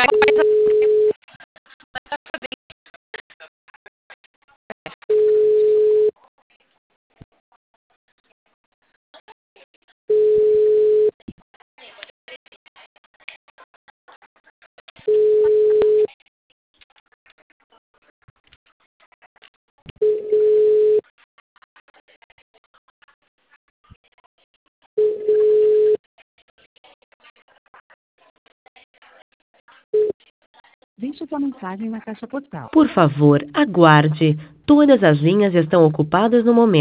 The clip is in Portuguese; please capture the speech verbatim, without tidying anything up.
Deixe sua mensagem na caixa postal. Por favor, aguarde. Todas as linhas estão ocupadas no momento.